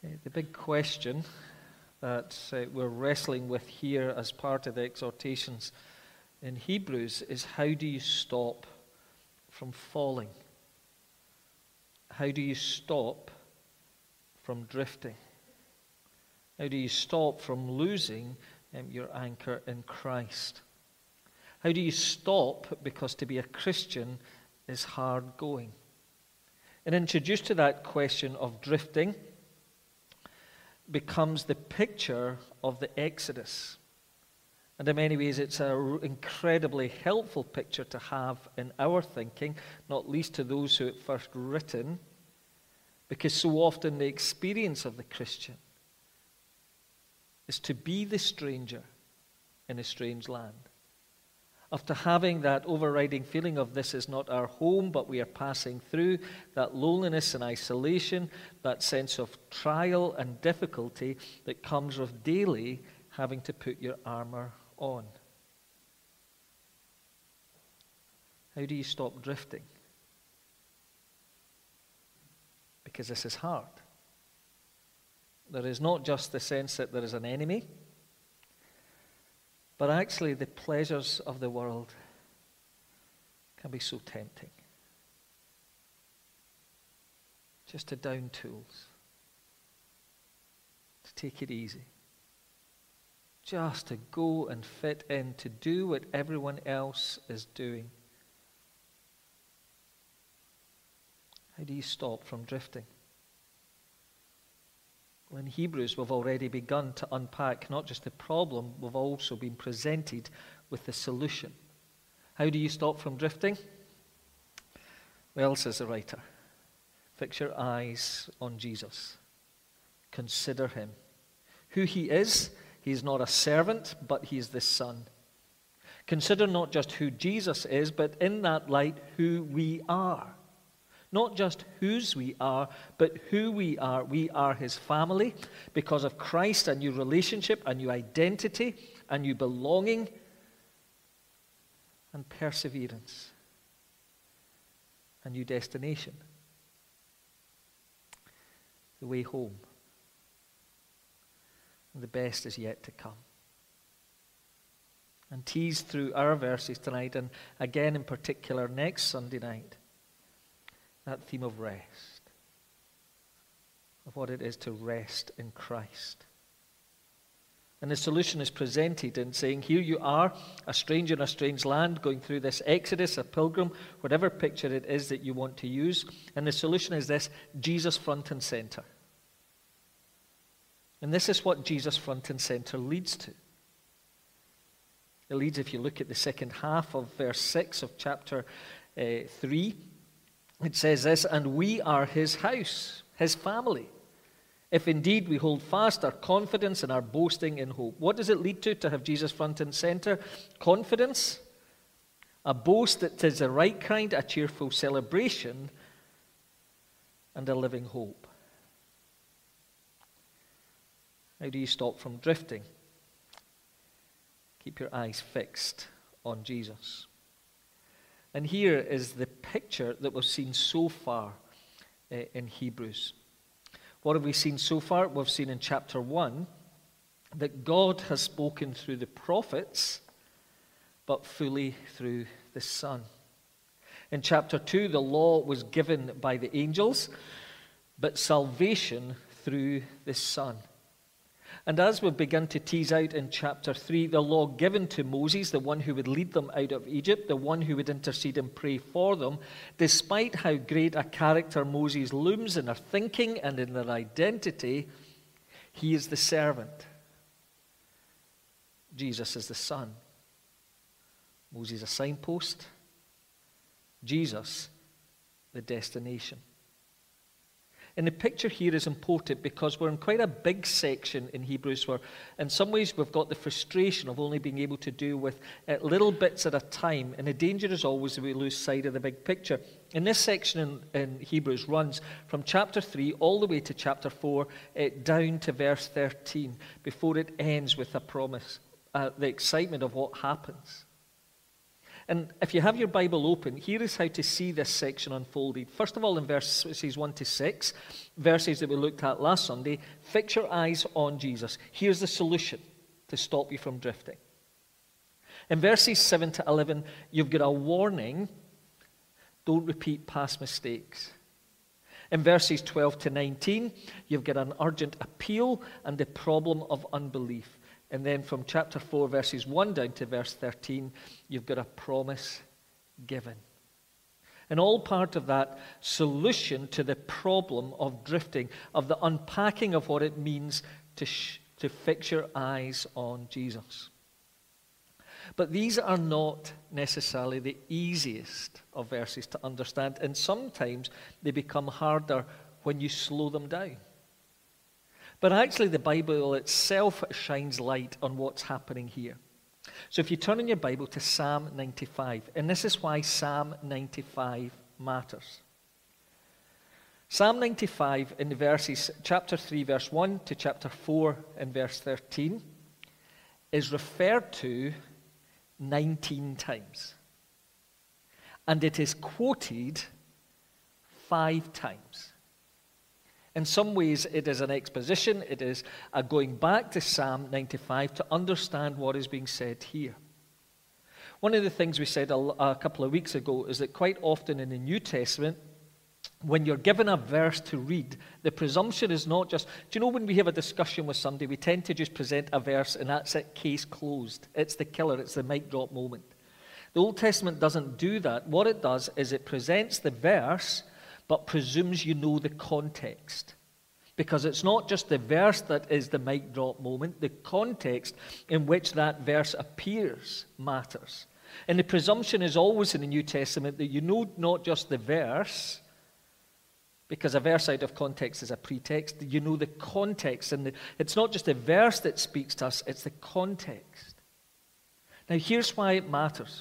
The big question that we're wrestling with here as part of the exhortations in Hebrews is, how do you stop from falling? How do you stop from drifting? How do you stop from losing your anchor in Christ? How do you stop, because to be a Christian is hard going? And introduced to that question of drifting becomes the picture of the Exodus. And in many ways, it's an incredibly helpful picture to have in our thinking, not least to those who it first written, because so often the experience of the Christian is to be the stranger in a strange land. After having that overriding feeling of this is not our home, but we are passing through, that loneliness and isolation, that sense of trial and difficulty that comes with daily having to put your armor on. How do you stop drifting? Because this is hard. There is not just the sense that there is an enemy, but actually the pleasures of the world can be so tempting. Just to down tools, to take it easy, just to go and fit in, to do what everyone else is doing. How do you stop from drifting? Well, in Hebrews, we've already begun to unpack not just the problem, we've also been presented with the solution. How do you stop from drifting? Well, says the writer, fix your eyes on Jesus. Consider him. Who he is not a servant, but he is the Son. Consider not just who Jesus is, but in that light, who we are. Not just whose we are, but who we are. We are his family because of Christ, a new relationship, a new identity, a new belonging, and perseverance, a new destination, the way home. And the best is yet to come. And teased through our verses tonight, and again in particular next Sunday night, that theme of rest, of what it is to rest in Christ. And the solution is presented in saying, here you are, a stranger in a strange land, going through this exodus, a pilgrim, whatever picture it is that you want to use. And the solution is this: Jesus front and center. And this is what Jesus front and center leads to. It leads, if you look at the second half of verse 6 of chapter 3, it says this: and we are his house, his family, if indeed we hold fast our confidence and our boasting in hope. What does it lead to have Jesus front and center? Confidence, a boast that is the right kind, a cheerful celebration, and a living hope. How do you stop from drifting? Keep your eyes fixed on Jesus. And here is the picture that we've seen so far in Hebrews. What have we seen so far? We've seen in chapter 1 that God has spoken through the prophets, but fully through the Son. In chapter 2, the law was given by the angels, but salvation through the Son. And as we've begun to tease out in chapter 3, the law given to Moses, the one who would lead them out of Egypt, the one who would intercede and pray for them, despite how great a character Moses looms in their thinking and in their identity, he is the servant. Jesus is the Son. Moses a signpost. Jesus the destination. And the picture here is important because we're in quite a big section in Hebrews where in some ways we've got the frustration of only being able to do with little bits at a time. And the danger is always that we lose sight of the big picture. And this section in Hebrews runs from chapter 3 all the way to chapter 4 down to verse 13 before it ends with a promise, the excitement of what happens. And if you have your Bible open, here is how to see this section unfolded. First of all, in verses 1 to 6, verses that we looked at last Sunday, fix your eyes on Jesus. Here's the solution to stop you from drifting. In verses 7 to 11, you've got a warning: don't repeat past mistakes. In verses 12 to 19, you've got an urgent appeal and the problem of unbelief. And then from chapter 4, verses 1 down to verse 13, you've got a promise given. And all part of that solution to the problem of drifting, of the unpacking of what it means to fix your eyes on Jesus. But these are not necessarily the easiest of verses to understand, and sometimes they become harder when you slow them down. But actually, the Bible itself shines light on what's happening here. So if you turn in your Bible to Psalm 95, and this is why Psalm 95 matters. Psalm 95 in the verses, chapter 3, verse 1 to chapter 4 and verse 13, is referred to 19 times. And it is quoted 5 times. In some ways, it is an exposition. It is a going back to Psalm 95 to understand what is being said here. One of the things we said a couple of weeks ago is that quite often in the New Testament, when you're given a verse to read, the presumption is not just, do you know when we have a discussion with somebody, we tend to just present a verse and that's it, case closed. It's the killer, it's the mic drop moment. The Old Testament doesn't do that. What it does is it presents the verse, but presumes you know the context. Because it's not just the verse that is the mic drop moment, the context in which that verse appears matters. And the presumption is always in the New Testament that you know not just the verse, because a verse out of context is a pretext, you know the context. And it's not just the verse that speaks to us, it's the context. Now here's why it matters.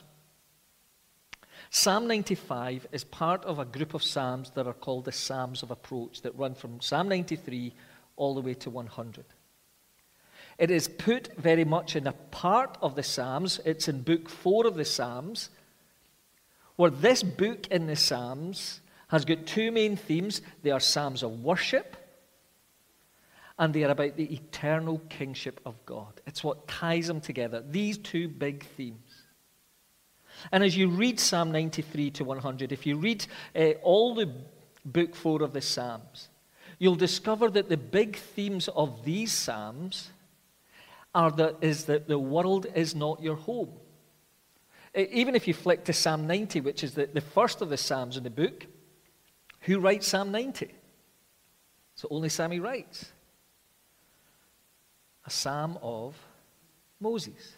Psalm 95 is part of a group of psalms that are called the Psalms of Approach that run from Psalm 93 all the way to 100. It is put very much in a part of the Psalms. It's in book 4 of the Psalms, where this book in the Psalms has got 2 main themes. They are Psalms of worship, and they are about the eternal kingship of God. It's what ties them together, these 2 big themes. And as you read Psalm 93 to 100, if you read all the book 4 of the Psalms, you'll discover that the big themes of these Psalms is that the world is not your home. Even if you flick to Psalm 90, which is the first of the Psalms in the book, who writes Psalm 90? So only Sammy writes. A psalm of Moses.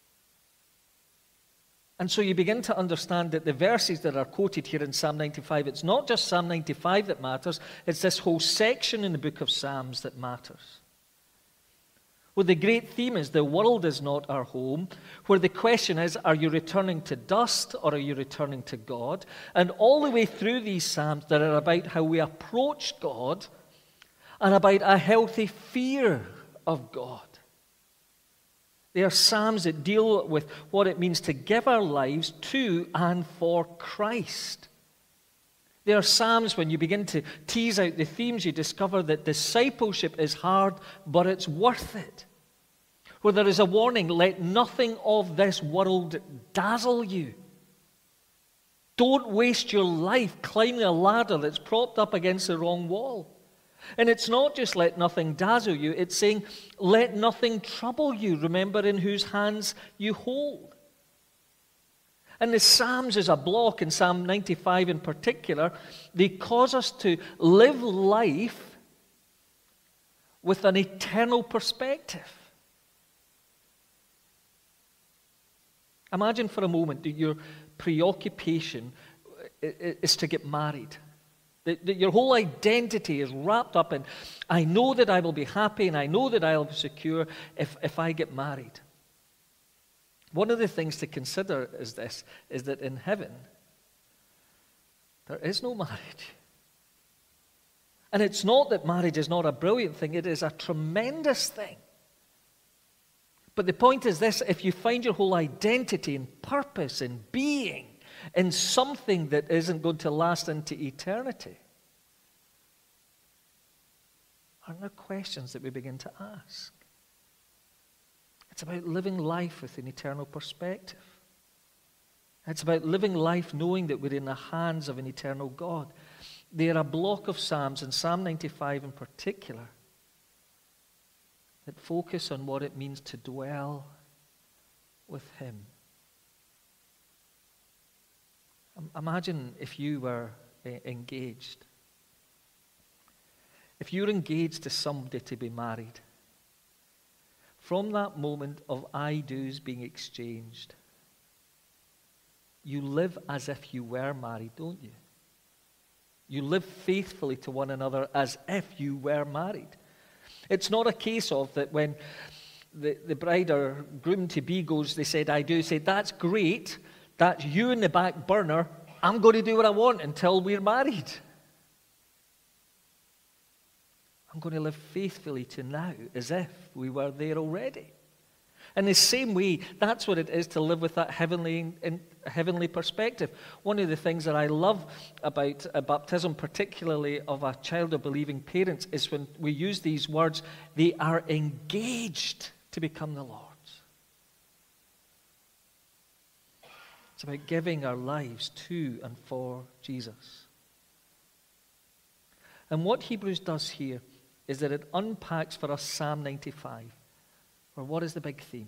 And so you begin to understand that the verses that are quoted here in Psalm 95, it's not just Psalm 95 that matters, it's this whole section in the book of Psalms that matters. Where the great theme is the world is not our home, where the question is, are you returning to dust or are you returning to God? And all the way through these Psalms that are about how we approach God and about a healthy fear of God. They are Psalms that deal with what it means to give our lives to and for Christ. They are Psalms, when you begin to tease out the themes, you discover that discipleship is hard, but it's worth it. Where there is a warning, let nothing of this world dazzle you. Don't waste your life climbing a ladder that's propped up against the wrong wall. And it's not just let nothing dazzle you, it's saying let nothing trouble you. Remember in whose hands you hold. And the Psalms as a block, in Psalm 95 in particular, they cause us to live life with an eternal perspective. Imagine for a moment that your preoccupation is to get married. That your whole identity is wrapped up in, I know that I will be happy and I know that I will be secure if I get married. One of the things to consider is that in heaven, there is no marriage. And it's not that marriage is not a brilliant thing, it is a tremendous thing. But the point is this: if you find your whole identity and purpose and being in something that isn't going to last into eternity, aren't there questions that we begin to ask? It's about living life with an eternal perspective. It's about living life knowing that we're in the hands of an eternal God. There are a block of Psalms, and Psalm 95 in particular, that focus on what it means to dwell with Him. Imagine if you were engaged. If you're engaged to somebody to be married, from that moment of I do's being exchanged, you live as if you were married, don't you? You live faithfully to one another as if you were married. It's not a case of that when the bride or groom-to-be goes, they said, I do, say, that's great, that's you in the back burner, I'm going to do what I want until we're married. I'm going to live faithfully to now as if we were there already. In the same way, that's what it is to live with that heavenly perspective. One of the things that I love about baptism, particularly of a child of believing parents, is when we use these words, they are engaged to become the Lord's. It's about giving our lives to and for Jesus. And what Hebrews does here is that it unpacks for us Psalm 95. Or what is the big theme?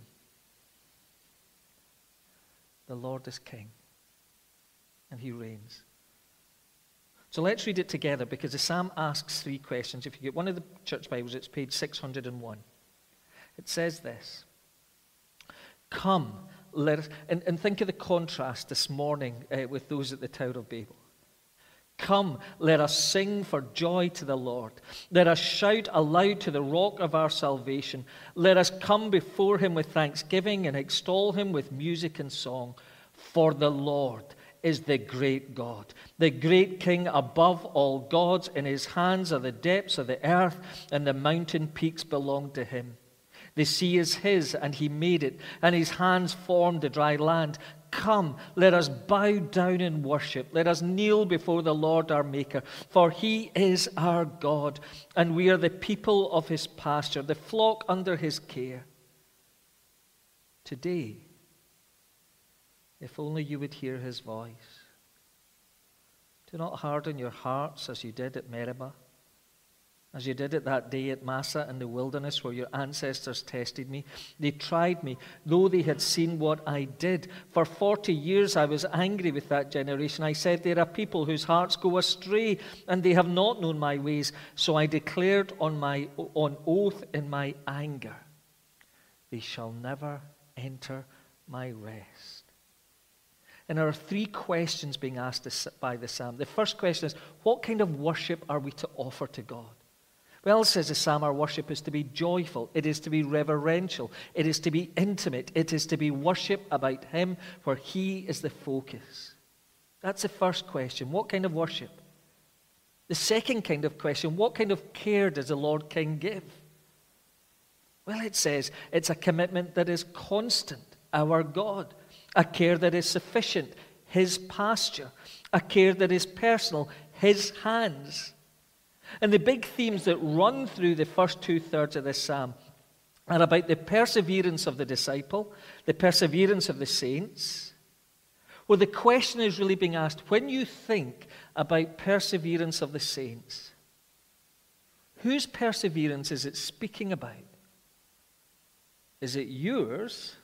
The Lord is King, and He reigns. So let's read it together, because the psalm asks three questions. If you get one of the church Bibles, it's page 601. It says this: Come, let us, and think of the contrast this morning with those at the Tower of Babel. Come, let us sing for joy to the Lord. Let us shout aloud to the rock of our salvation. Let us come before Him with thanksgiving and extol Him with music and song. For the Lord is the great God, the great King above all gods. In His hands are the depths of the earth, and the mountain peaks belong to Him. The sea is His, and He made it, and His hands formed the dry land. Come, let us bow down in worship. Let us kneel before the Lord our Maker, for He is our God, and we are the people of His pasture, the flock under His care. Today, if only you would hear His voice. Do not harden your hearts as you did at Meribah, as you did it that day at Massah in the wilderness where your ancestors tested me. They tried me, though they had seen what I did. For 40 years I was angry with that generation. I said, there are people whose hearts go astray, and they have not known my ways. So I declared on oath in my anger, they shall never enter my rest. And there are three questions being asked by the psalm. The first question is, what kind of worship are we to offer to God? Well, says the psalm, our worship is to be joyful. It is to be reverential. It is to be intimate. It is to be worship about Him, where He is the focus. That's the first question. What kind of worship? The second kind of question, what kind of care does the Lord King give? Well, it says it's a commitment that is constant, our God. A care that is sufficient, His pasture. A care that is personal, His hands. And the big themes that run through the first two-thirds of this psalm are about the perseverance of the disciple, the perseverance of the saints. Well, the question is really being asked, when you think about perseverance of the saints, whose perseverance is it speaking about? Is it yours,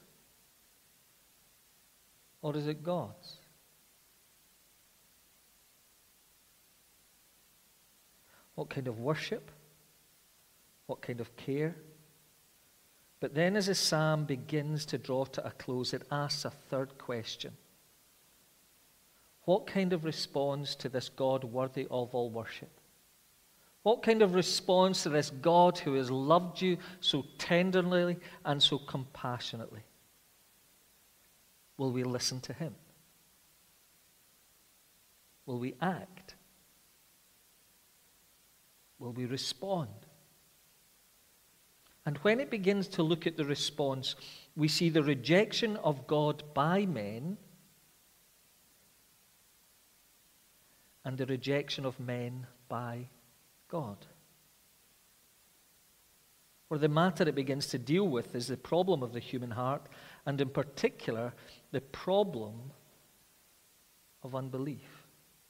or is it God's? What kind of worship? What kind of care? But then as the psalm begins to draw to a close, it asks a third question. What kind of response to this God worthy of all worship? What kind of response to this God who has loved you so tenderly and so compassionately? Will we listen to Him? Will we act? Will we respond? And when it begins to look at the response, we see the rejection of God by men and the rejection of men by God. Where the matter it begins to deal with is the problem of the human heart, and in particular, the problem of unbelief.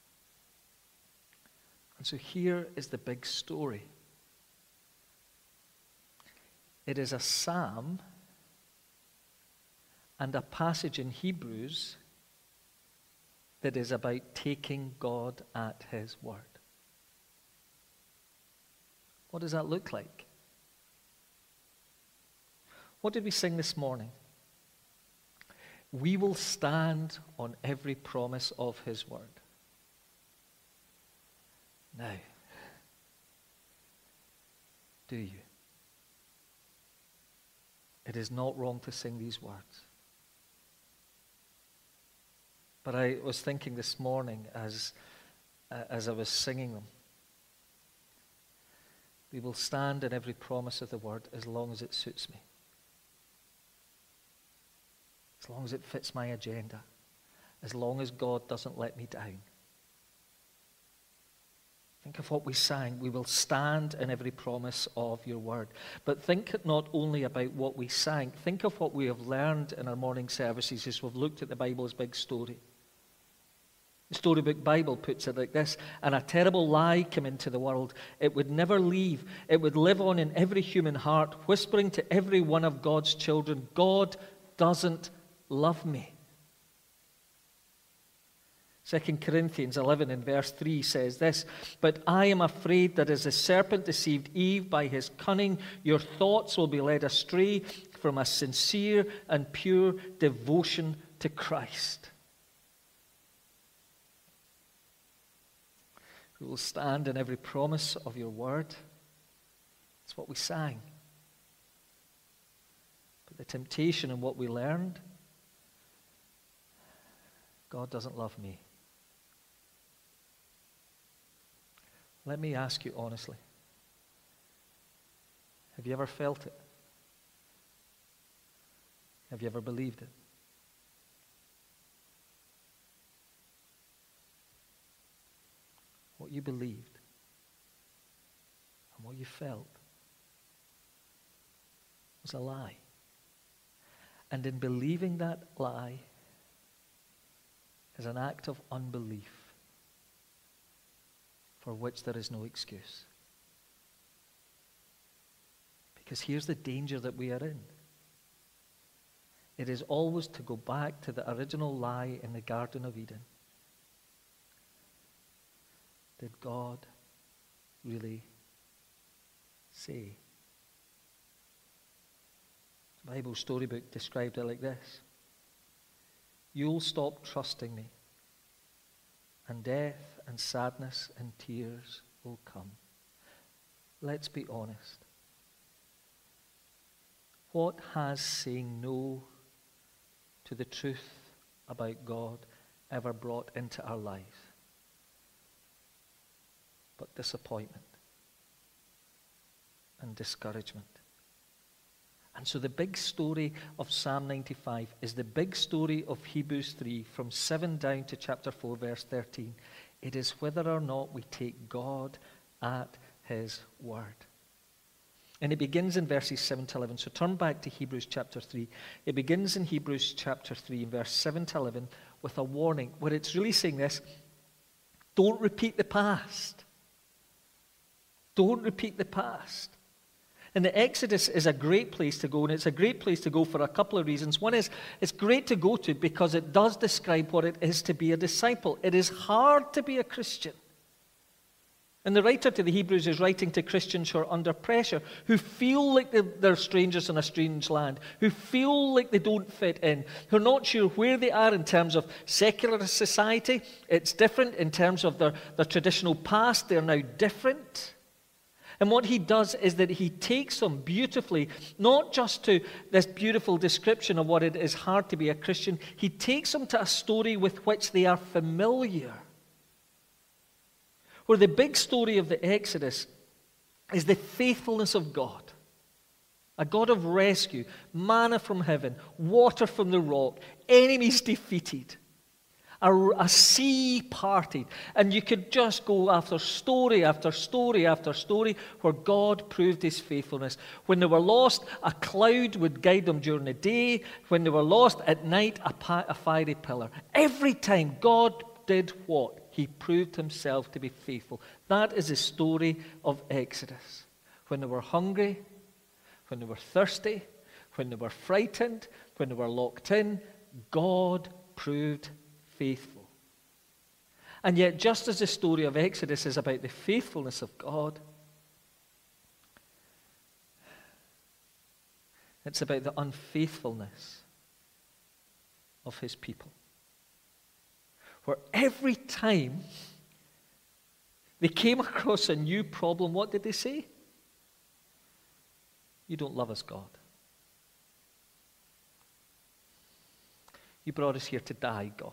And so here is the big story. It is a psalm and a passage in Hebrews that is about taking God at his word. What does that look like? What did we sing this morning? We will stand on every promise of his word. Now, do you? It is not wrong to sing these words. But I was thinking this morning as I was singing them, we will stand in every promise of the word as long as it suits me. As long as it fits my agenda. As long as God doesn't let me down. Think of what we sang. We will stand in every promise of your word. But think not only about what we sang. Think of what we have learned in our morning services as we've looked at the Bible's big story. The Storybook Bible puts it like this: and a terrible lie came into the world. It would never leave. It would live on in every human heart, whispering to every one of God's children, God doesn't love me. 2 Corinthians 11 in verse 3 says this: but I am afraid that as the serpent deceived Eve by his cunning, your thoughts will be led astray from a sincere and pure devotion to Christ. We will stand in every promise of your word. That's what we sang. But the temptation in what we learned, God doesn't love me. Let me ask you honestly, have you ever felt it? Have you ever believed it? What you believed and what you felt was a lie. And in believing that lie is an act of unbelief for which there is no excuse. Because here's the danger that we are in. It is always to go back to the original lie in the Garden of Eden. Did God really say? The Bible Storybook described it like this: you'll stop trusting me, and death and sadness and tears will come. Let's be honest. What has saying no to the truth about God ever brought into our lives but disappointment and discouragement? And so the big story of Psalm 95 is the big story of Hebrews 3 from 7 down to chapter 4 verse 13. It is whether or not we take God at his word. And it begins in verses 7 to 11. So turn back to Hebrews chapter 3. It begins in Hebrews chapter 3 in verse 7 to 11 with a warning where it's really saying this: don't repeat the past. Don't repeat the past. And the Exodus is a great place to go, and it's a great place to go for a couple of reasons. One is, it's great to go to because it does describe what it is to be a disciple. It is hard to be a Christian. And the writer to the Hebrews is writing to Christians who are under pressure, who feel like they're strangers in a strange land, who feel like they don't fit in, who are not sure where they are in terms of secular society. It's different in terms of their traditional past. They're now different. And what he does is that he takes them beautifully, not just to this beautiful description of what it is hard to be a Christian, he takes them to a story with which they are familiar. Where the big story of the Exodus is the faithfulness of God. A God of rescue, manna from heaven, water from the rock, enemies defeated, a sea parted. And you could just go after story after story after story where God proved his faithfulness. When they were lost, a cloud would guide them during the day. When they were lost at night, a fiery pillar. Every time God did what? He proved himself to be faithful. That is the story of Exodus. When they were hungry, when they were thirsty, when they were frightened, when they were locked in, God proved faithful. And yet, just as the story of Exodus is about the faithfulness of God, it's about the unfaithfulness of his people. Where every time they came across a new problem, what did they say? You don't love us, God. You brought us here to die, God.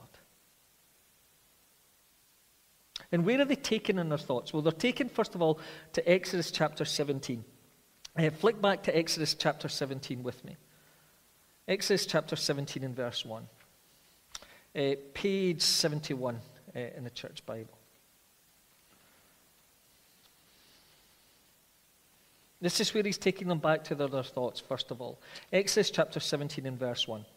And where are they taken in their thoughts? Well, they're taken, first of all, to Exodus chapter 17. Flick back to Exodus chapter 17 with me. Exodus chapter 17 and verse 1. Page 71 in the Church Bible. This is where he's taking them back to their thoughts, first of all. Exodus chapter 17 and verse 1.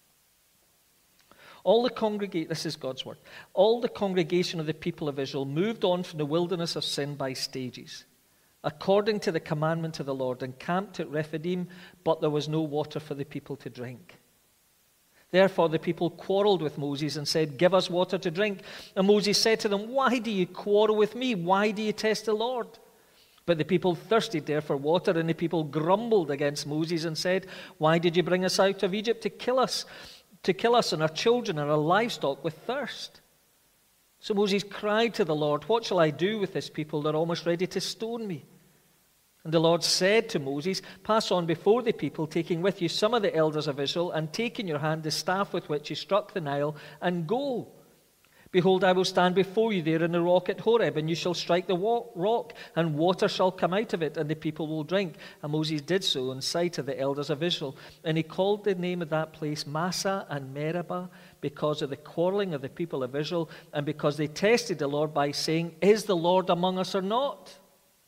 This is God's word. All the congregation of the people of Israel moved on from the wilderness of sin by stages, according to the commandment of the Lord, and camped at Rephidim, but there was no water for the people to drink. Therefore the people quarreled with Moses and said, "Give us water to drink." And Moses said to them, "Why do you quarrel with me? Why do you test the Lord?" But the people thirsted there for water, and the people grumbled against Moses and said, "Why did you bring us out of Egypt to kill us and our children and our livestock with thirst?" So Moses cried to the Lord, "What shall I do with this people? They're almost ready to stone me." And the Lord said to Moses, "Pass on before the people, taking with you some of the elders of Israel, and take in your hand the staff with which you struck the Nile, and go. Behold, I will stand before you there in the rock at Horeb, and you shall strike the rock, and water shall come out of it, and the people will drink." And Moses did so in sight of the elders of Israel. And he called the name of that place Massah and Meribah, because of the quarreling of the people of Israel, and because they tested the Lord by saying, "Is the Lord among us or not?"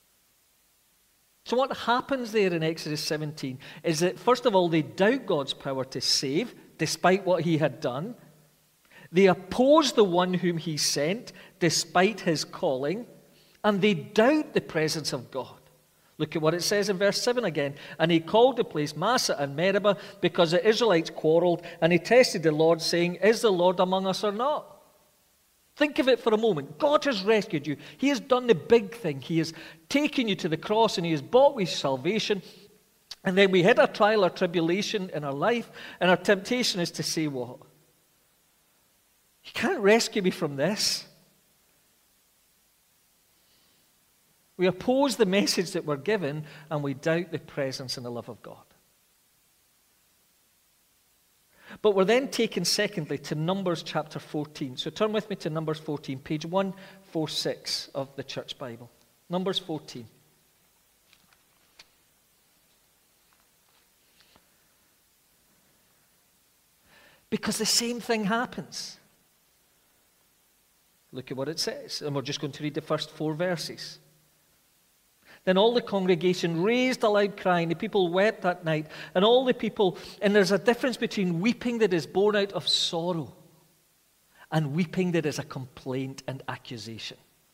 So what happens there in Exodus 17 is that, first of all, they doubt God's power to save, despite what he had done. They oppose the one whom he sent, despite his calling. And they doubt the presence of God. Look at what it says in verse 7 again. "And he called the place Massah and Meribah, because the Israelites quarreled, and he tested the Lord, saying, 'Is the Lord among us or not?'" Think of it for a moment. God has rescued you. He has done the big thing. He has taken you to the cross, and he has bought with salvation. And then we hit a trial or tribulation in our life, and our temptation is to say what? "You can't rescue me from this." We oppose the message that we're given, and we doubt the presence and the love of God. But we're then taken, secondly, to Numbers chapter 14. So turn with me to Numbers 14, page 146 of the Church Bible. Numbers 14. Because the same thing happens. Look at what it says, and we're just going to read the first 4 verses. "Then all the congregation raised a loud cry, and the people wept that night. And all the people," and there's a difference between weeping that is born out of sorrow and weeping that is a complaint and accusation.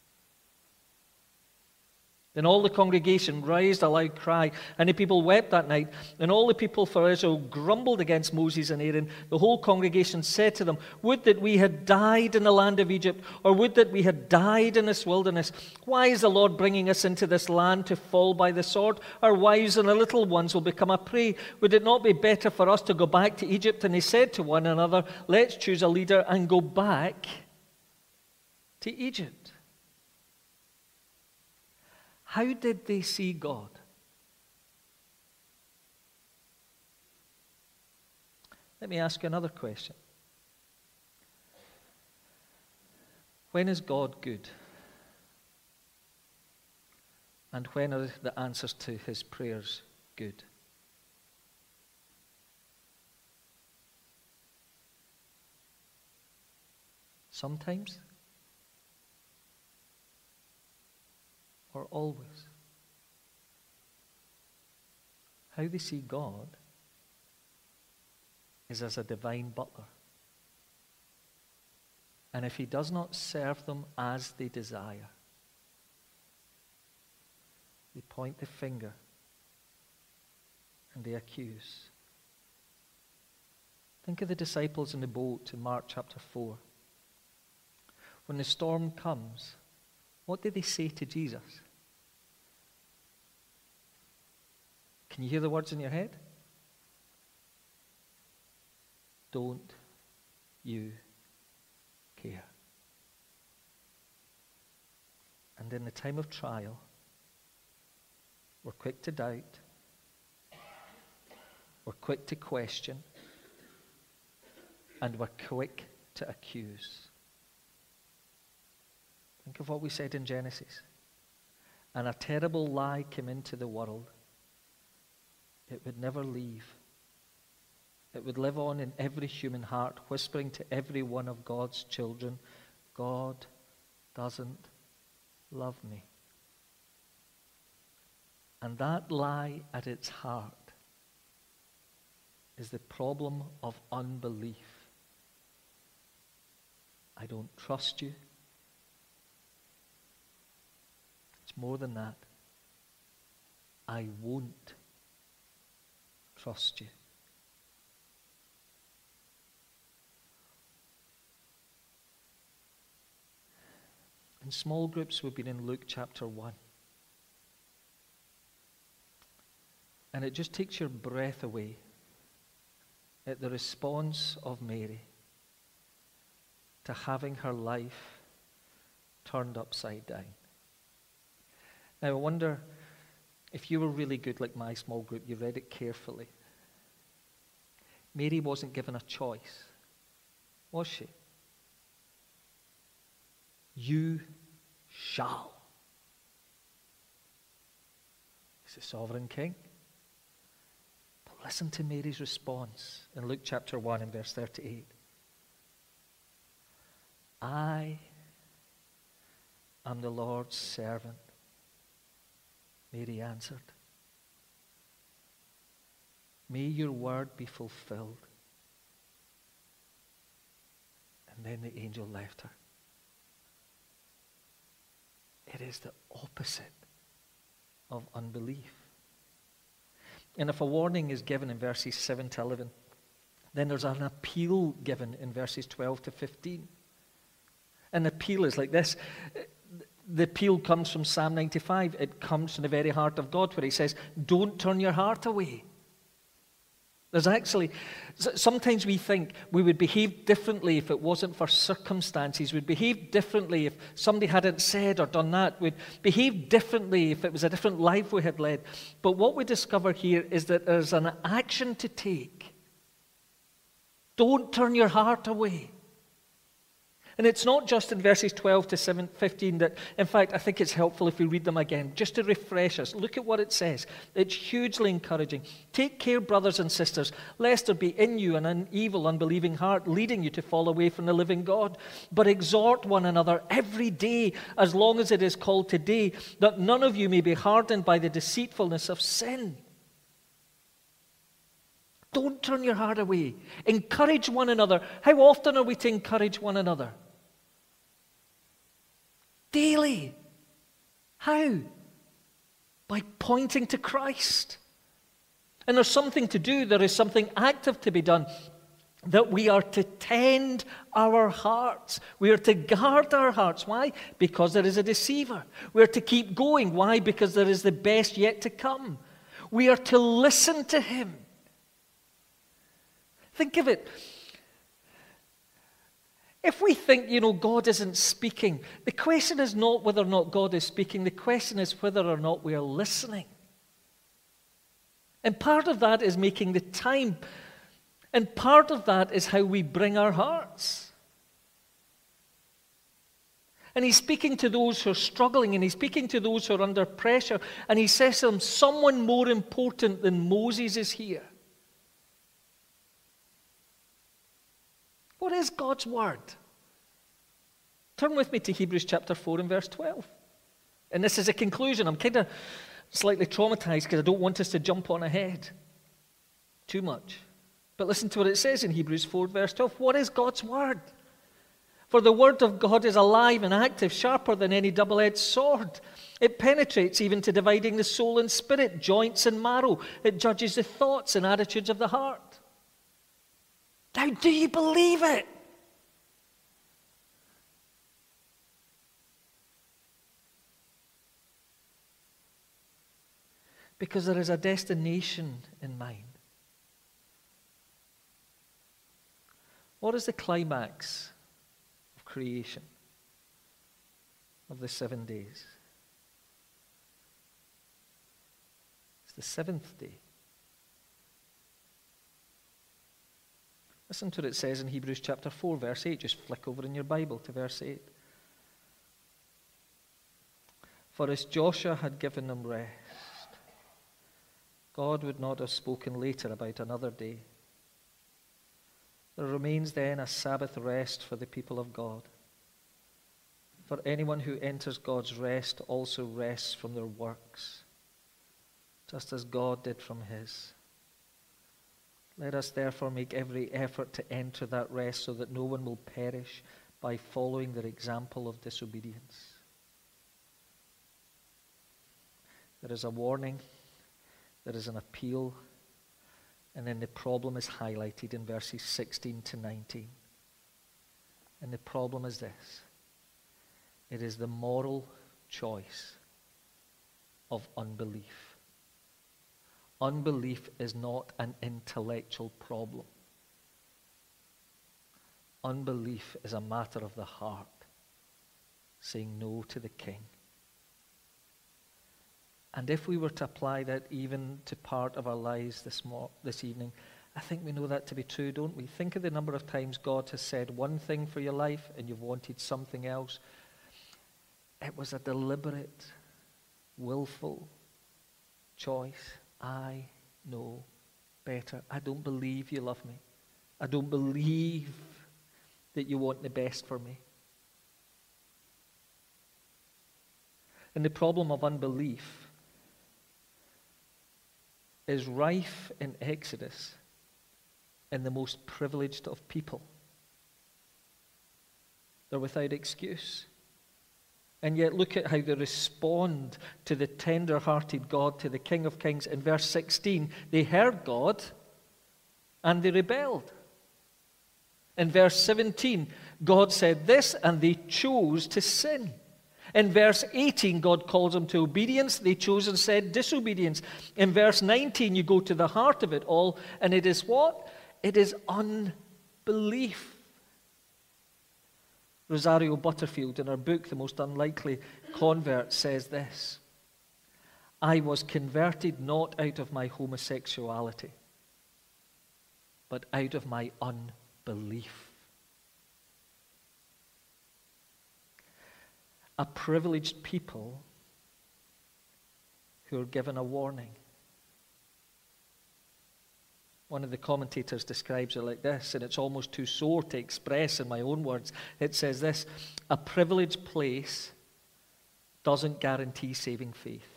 Then all the congregation raised a loud cry, and the people wept that night. And all the people for Israel grumbled against Moses and Aaron. The whole congregation said to them, "Would that we had died in the land of Egypt, or would that we had died in this wilderness. Why is the Lord bringing us into this land to fall by the sword? Our wives and our little ones will become a prey. Would it not be better for us to go back to Egypt?" And they said to one another, "Let's choose a leader and go back to Egypt." How did they see God? Let me ask you another question. When is God good? And when are the answers to his prayers good? Sometimes? Or always? How they see God is as a divine butler. And if he does not serve them as they desire, they point the finger and they accuse. Think of the disciples in the boat in Mark chapter 4. When the storm comes, what do they say to Jesus? Can you hear the words in your head? Don't you care? And in the time of trial, we're quick to doubt, we're quick to question, and we're quick to accuse. Think of what we said in Genesis. And a terrible lie came into the world. It would never leave. It would live on in every human heart, whispering to every one of God's children, God doesn't love me. And that lie at its heart is the problem of unbelief. I don't trust you. It's more than that. I won't trust you. In small groups, we've been in Luke chapter 1. And it just takes your breath away at the response of Mary to having her life turned upside down. Now, I wonder if you were really good like my small group, you read it carefully. Mary wasn't given a choice, was she? You shall. He's the sovereign king. But listen to Mary's response in Luke chapter 1 and verse 38. I am the Lord's servant, Mary answered. May your word be fulfilled. And then the angel left her. It is the opposite of unbelief. And if a warning is given in verses 7 to 11, then there's an appeal given in verses 12 to 15. An appeal is like this. The appeal comes from Psalm 95. It comes from the very heart of God, where he says, don't turn your heart away. There's actually, sometimes we think we would behave differently if it wasn't for circumstances. We'd behave differently if somebody hadn't said or done that. We'd behave differently if it was a different life we had led. But what we discover here is that there's an action to take. Don't turn your heart away. And it's not just in verses 12 to 15 that, in fact, I think it's helpful if we read them again, just to refresh us. Look at what it says. It's hugely encouraging. Take care, brothers and sisters, lest there be in you an evil, unbelieving heart, leading you to fall away from the living God. But exhort one another every day, as long as it is called today, that none of you may be hardened by the deceitfulness of sin. Don't turn your heart away. Encourage one another. How often are we to encourage one another? Daily. How? By pointing to Christ. And there's something to do. There is something active to be done. That we are to tend our hearts. We are to guard our hearts. Why? Because there is a deceiver. We are to keep going. Why? Because there is the best yet to come. We are to listen to him. Think of it. If we think, God isn't speaking, the question is not whether or not God is speaking. The question is whether or not we are listening. And part of that is making the time. And part of that is how we bring our hearts. And he's speaking to those who are struggling, and he's speaking to those who are under pressure. And he says to them, someone more important than Moses is here. What is God's word? Turn with me to Hebrews chapter 4 and verse 12. And this is a conclusion. I'm kind of slightly traumatized because I don't want us to jump on ahead too much. But listen to what it says in Hebrews 4 verse 12. What is God's word? For the word of God is alive and active, sharper than any double-edged sword. It penetrates even to dividing the soul and spirit, joints and marrow. It judges the thoughts and attitudes of the heart. Now, do you believe it? Because there is a destination in mind. What is the climax of creation of the 7 days? It's the seventh day. Listen to what it says in Hebrews chapter 4, verse 8. Just flick over in your Bible to verse 8. For as Joshua had given them rest, God would not have spoken later about another day. There remains then a Sabbath rest for the people of God. For anyone who enters God's rest also rests from their works, just as God did from his. Let us therefore make every effort to enter that rest so that no one will perish by following their example of disobedience. There is a warning, there is an appeal, and then the problem is highlighted in verses 16 to 19. And the problem is this: it is the moral choice of unbelief. Unbelief is not an intellectual problem. Unbelief is a matter of the heart, saying no to the King. And if we were to apply that even to part of our lives this evening, I think we know that to be true, don't we? Think of the number of times God has said one thing for your life and you've wanted something else. It was a deliberate, willful choice. I know better. I don't believe you love me. I don't believe that you want the best for me. And the problem of unbelief is rife in Exodus in the most privileged of people. They're without excuse. And yet look at how they respond to the tender-hearted God, to the King of Kings. In verse 16, they heard God and they rebelled. In verse 17, God said this and they chose to sin. In verse 18, God calls them to obedience. They chose and said disobedience. In verse 19, you go to the heart of it all, and it is what? It is unbelief. Rosario Butterfield, in her book, The Most Unlikely Convert, says this: I was converted not out of my homosexuality, but out of my unbelief. A privileged people who are given a warning. One of the commentators describes it like this, and it's almost too sore to express in my own words. It says this: a privileged place doesn't guarantee saving faith.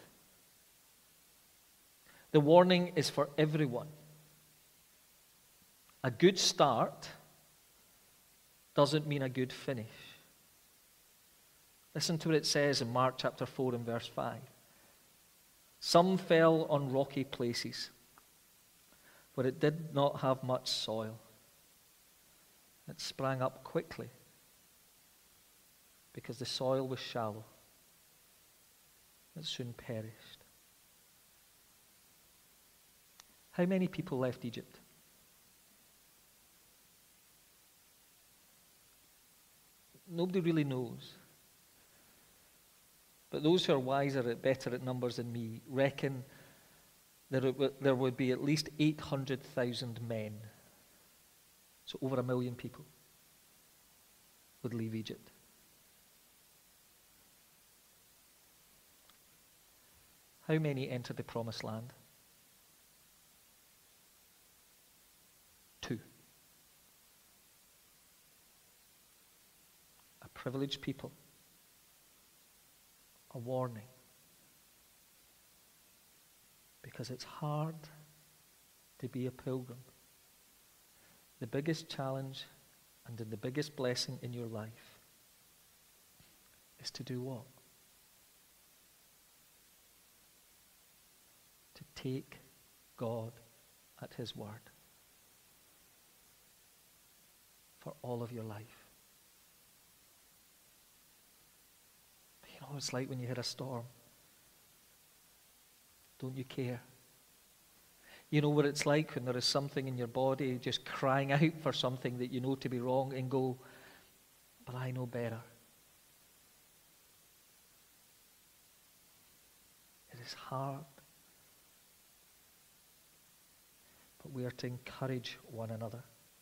The warning is for everyone. A good start doesn't mean a good finish. Listen to what it says in Mark chapter 4 and verse 5. Some fell on rocky places where it did not have much soil. It sprang up quickly because the soil was shallow. It soon perished. How many people left Egypt? Nobody really knows. But those who are wiser, better at numbers than me, reckon there would be at least 800,000 men. So over 1 million people would leave Egypt. How many entered the promised land? 2. A privileged people a warning. Because it's hard to be a pilgrim. The biggest challenge and the biggest blessing in your life is to do what? To take God at His word for all of your life. You know what it's like when you hit a storm. Don't you care? You know what it's like when there is something in your body just crying out for something that you know to be wrong and go, but I know better. It is hard. But we are to encourage one another.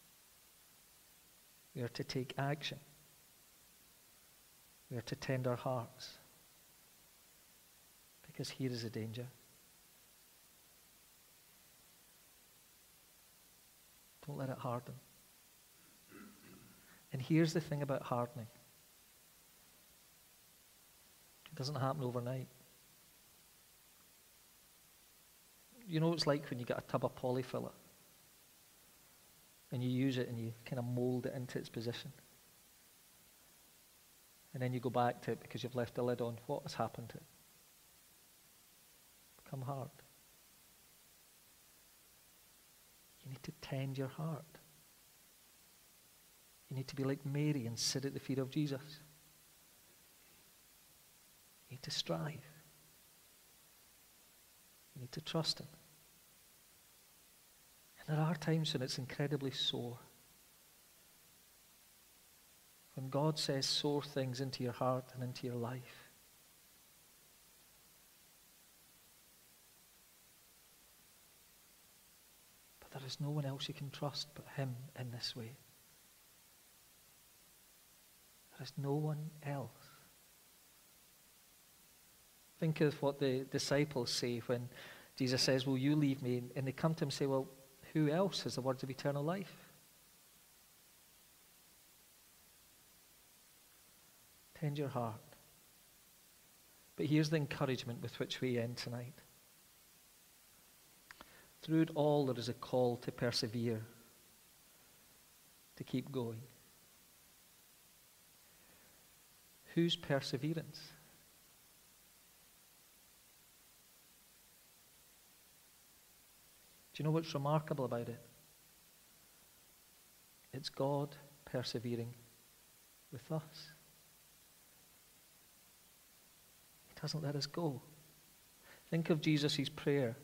We are to take action. We are to tend our hearts. Because here is a danger. Don't let it harden. And here's the thing about hardening. It doesn't happen overnight. You know what it's like when you get a tub of polyfiller and you use it and you kind of mold it into its position. And then you go back to it because you've left the lid on. What has happened to it? Become hard. You need to tend your heart. You need to be like Mary and sit at the feet of Jesus. You need to strive. You need to trust Him. And there are times when it's incredibly sore. When God says sow things into your heart and into your life. There is no one else you can trust but Him in this way. There is no one else. Think of what the disciples say when Jesus says, will you leave me? And they come to Him and say, well, who else has the words of eternal life? Tend your heart. But here's the encouragement with which we end tonight. Through it all, there is a call to persevere, to keep going. Whose perseverance? Do you know what's remarkable about it? It's God persevering with us. He doesn't let us go. Think of Jesus' prayer.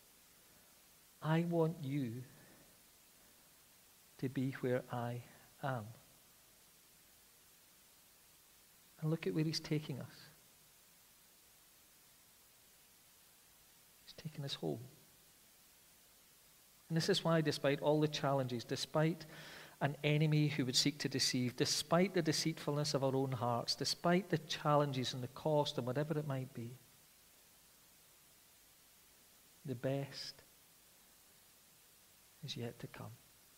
I want you to be where I am. And look at where He's taking us. He's taking us home. And this is why, despite all the challenges, despite an enemy who would seek to deceive, despite the deceitfulness of our own hearts, despite the challenges and the cost and whatever it might be, the best is yet to come.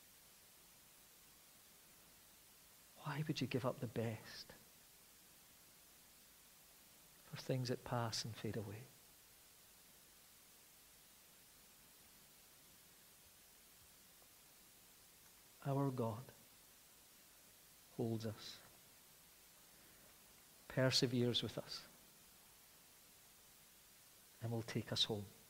Why would you give up the best for things that pass and fade away? Our God holds us, perseveres with us, and will take us home.